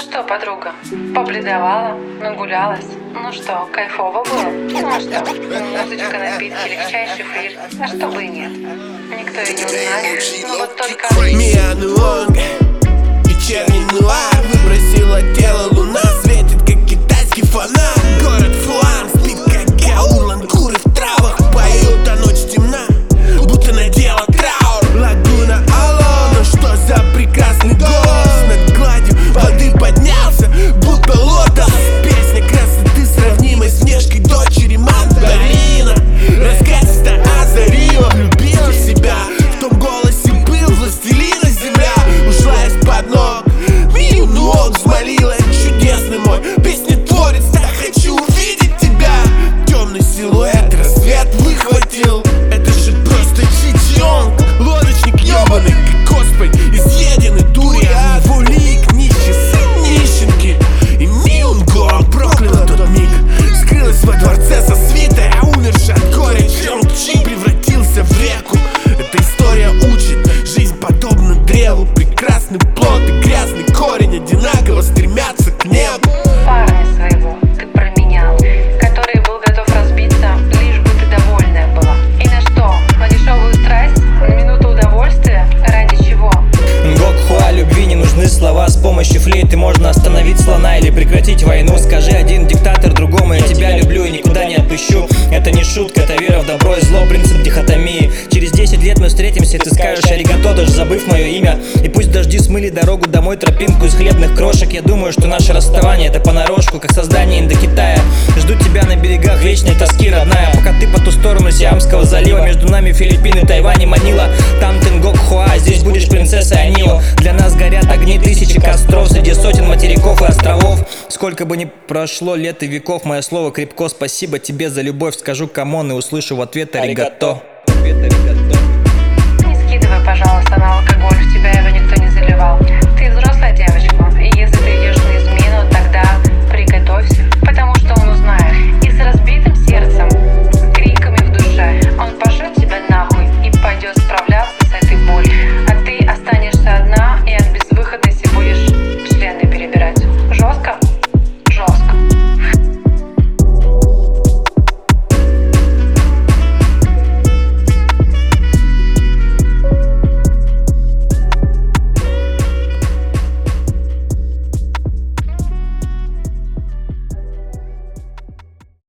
что, подруга, побледовала, нагулялась? Ну что, кайфово было? Ну а что, музычка, напитки, легчайший флирт, а что бы и нет. Никто и не узнает, ну вот только... Миа Нуонг, вечерний нуар, выбросила тело, луна светит, как китайский фонарь. Город Фуан спит, как Гяур, лангуры в травах поют, а ночь темна, будто надела траур. Лагуна, алло, ну что за прекрасный голос, над гладью воды поднялся, будто лотос. Песня красоты сравнимой с внешкой дочери мандарина. Раскатисто озарила, влюбила в себя, в том голосе был властелина земля. Ушла из-под ног, Миа Нуонг взмолила, чудесный мой песнетворец, так хочу увидеть тебя. Темный силуэт рассвет выхватил, это же просто Чичонг, лодочник ебаный, как Господь, изъеденный дури, а его лик нищий сын нищенки. И Миа Нуонг прокляла тот миг, скрылась во дворце со свитой, а умерший от горя Чонг-Чи превратился в реку. Эта история учит, жизнь подобна древу, прекрасный плод и грязный корень одинаково стремятся к небу. Парня своего ты променял, который был готов разбиться, лишь бы ты довольная была. И на что? На дешевую страсть? На минуту удовольствия? Ради чего? Гокхуа, любви не нужны слова, с помощью флейты можно остановить слона или прекратить войну. Скажи один диктатор другому: я тебя люблю и никуда не отпущу. Это не шутка, это вера в добро и зло, принцип дихотомии. Через 10 лет мы встретимся, и ты скажешь аригато, даже забыв мое имя. И пусть дожди смыли дорогу домой, тропинку из хлебных крошек, я думаю, что наше расставание это понарошку, как создание Индокитая. Жду тебя на берегах вечной тоски, родная, пока ты по ту сторону Сиамского залива. Между нами Филиппины, Тайвань и Манила. Там ты Гокхуа, здесь будешь принцессой Анило. Для нас горят огни тысячи костров среди сотен материков и островов. Сколько бы ни прошло лет и веков, мое слово крепко. Спасибо тебе за любовь, скажу камон и услышу в ответ аригато.